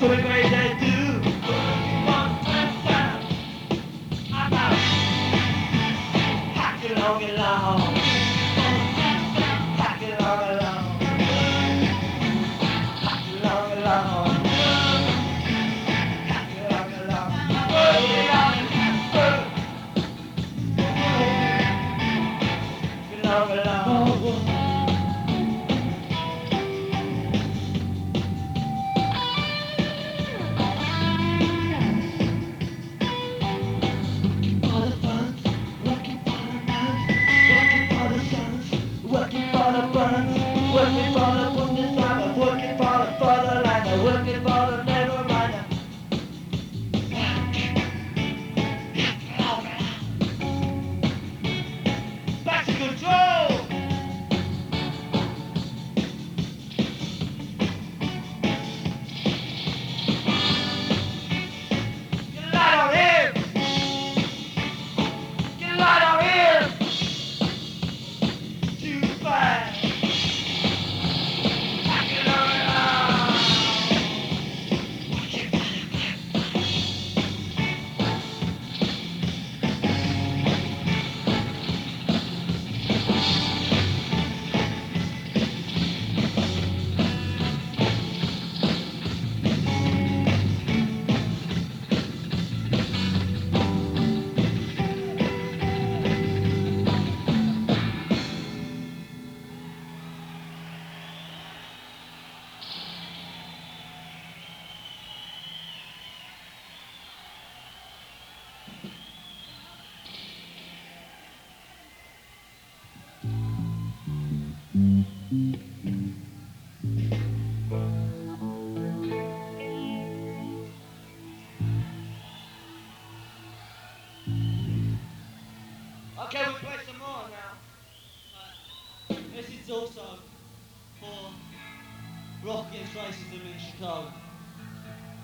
Going crazy too. One time, I'm out. Hack it along along. Hack it along along. Hack it along along. Hack it along along. Hack it along along. Working for the funds, working for the Bundesliga, working for the fatherland, working for the nevermind. Back to control! Get a light on here! Get a light on here! Too fast! Okay, we play some more now. This is also for Rock Against Racism in Chicago.